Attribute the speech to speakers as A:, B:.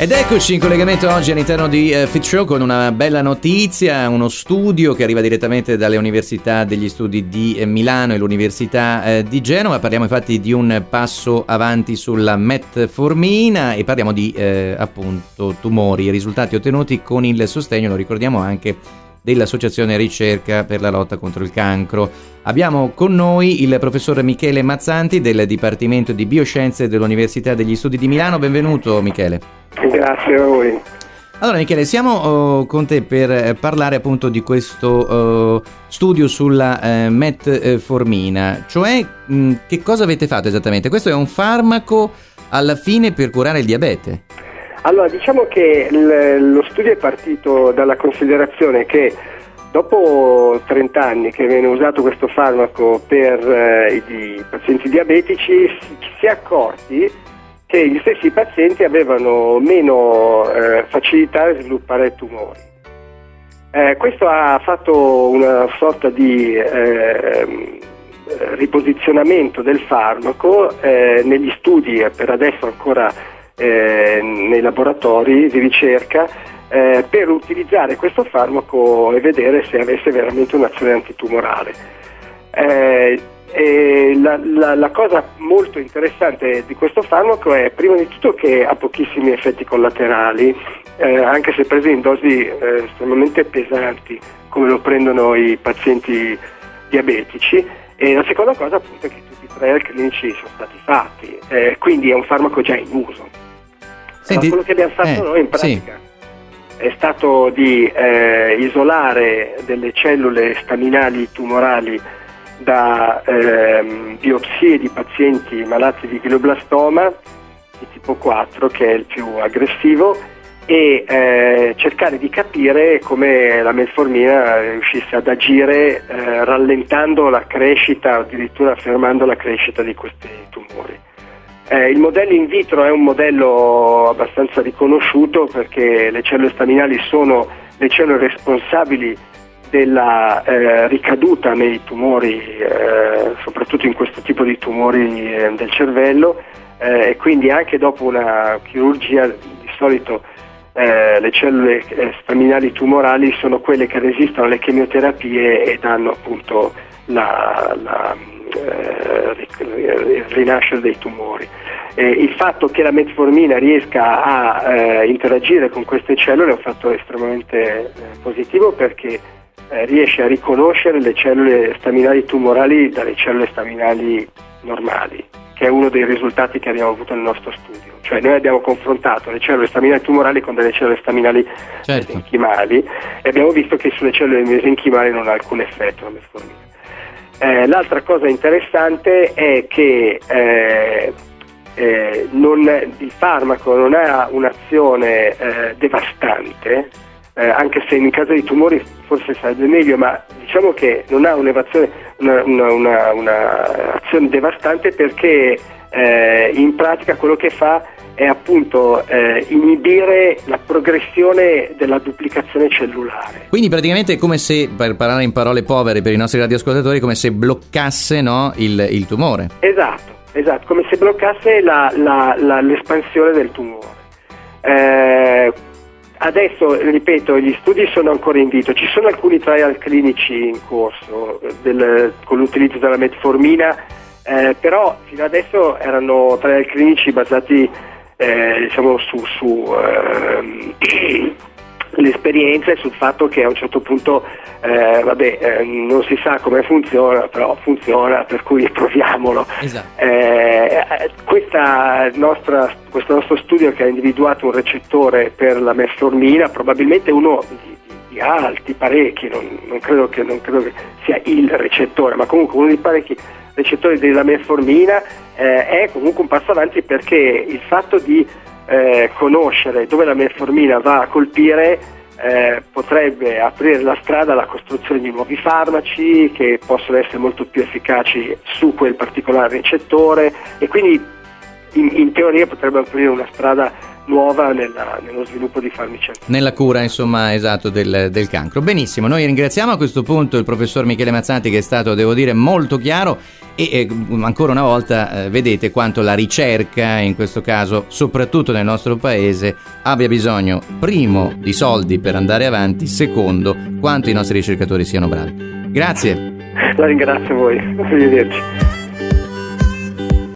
A: Ed eccoci in collegamento oggi all'interno di Fit Show con una bella notizia, uno studio che arriva direttamente dalle università degli studi di Milano e l'Università di Genova. Parliamo infatti di un passo avanti sulla metformina e parliamo di appunto tumori, risultati ottenuti con il sostegno, lo ricordiamo anche, dell'Associazione Ricerca per la lotta contro il cancro. Abbiamo con noi il professor Michele Mazzanti del Dipartimento di Bioscienze dell'Università degli Studi di Milano. Benvenuto Michele.
B: Grazie a voi.
A: Allora Michele, siamo con te per parlare appunto di questo studio sulla metformina, cioè che cosa avete fatto esattamente? Questo è un farmaco alla fine per curare il diabete?
B: Allora, diciamo che lo studio è partito dalla considerazione che dopo 30 anni che viene usato questo farmaco per i pazienti diabetici, ci si è accorti che gli stessi pazienti avevano meno facilità a sviluppare tumori. Questo ha fatto una sorta di riposizionamento del farmaco negli studi, per adesso ancora nei laboratori di ricerca, per utilizzare questo farmaco e vedere se avesse veramente un'azione antitumorale. La cosa molto interessante di questo farmaco è prima di tutto che ha pochissimi effetti collaterali, anche se presi in dosi estremamente pesanti come lo prendono i pazienti diabetici, e la seconda cosa appunto è che tutti i trial clinici sono stati fatti, quindi è un farmaco già in uso.
A: Senti,
B: quello che abbiamo fatto noi in pratica è stato di isolare delle cellule staminali tumorali da biopsie di pazienti malati di glioblastoma di tipo 4, che è il più aggressivo, e cercare di capire come la metformina riuscisse ad agire rallentando la crescita, addirittura fermando la crescita di questi tumori. Il modello in vitro è un modello abbastanza riconosciuto perché le cellule staminali sono le cellule responsabili della ricaduta nei tumori, soprattutto in questo tipo di tumori del cervello, e quindi anche dopo una chirurgia di solito le cellule staminali tumorali sono quelle che resistono alle chemioterapie e danno appunto il rinascere dei tumori. Il fatto che la metformina riesca a interagire con queste cellule è un fatto estremamente positivo, perché riesce a riconoscere le cellule staminali tumorali dalle cellule staminali normali, che è uno dei risultati che abbiamo avuto nel nostro studio. Cioè noi abbiamo confrontato le cellule staminali tumorali con delle cellule staminali mesenchimali e abbiamo visto che sulle cellule mesenchimali non ha alcun effetto la metformina. L'altra cosa interessante è che il farmaco non ha un'azione devastante, anche se in caso di tumori forse sarebbe meglio, ma diciamo che non ha un'azione devastante, perché in pratica quello che fa è appunto inibire la progressione della duplicazione cellulare.
A: Quindi praticamente è come se, per parlare in parole povere per i nostri radioascoltatori, come se bloccasse, no, il tumore.
B: Esatto, come se bloccasse l'espansione del tumore. Adesso, ripeto, gli studi sono ancora in vitro, ci sono alcuni trial clinici in corso con l'utilizzo della metformina, però fino adesso erano trial clinici basati diciamo su l'esperienza e sul fatto che a un certo punto non si sa come funziona, però funziona, per cui proviamolo.
A: Esatto.
B: Questo nostro studio, che ha individuato un recettore per la metformina, probabilmente uno di alti, parecchi, non credo che sia il recettore, ma comunque uno di parecchi recettori della metformina, è comunque un passo avanti, perché il fatto di conoscere dove la metformina va a colpire potrebbe aprire la strada alla costruzione di nuovi farmaci che possono essere molto più efficaci su quel particolare recettore, e quindi in teoria potrebbe aprire una strada nuova nello sviluppo di farmaci.
A: Nella cura, insomma, esatto, del cancro. Benissimo, noi ringraziamo a questo punto il professor Michele Mazzanti, che è stato, devo dire, molto chiaro e ancora una volta vedete quanto la ricerca, in questo caso soprattutto nel nostro paese, abbia bisogno, primo, di soldi per andare avanti, secondo, quanto i nostri ricercatori siano bravi. Grazie.
B: La ringrazio voi, arrivederci.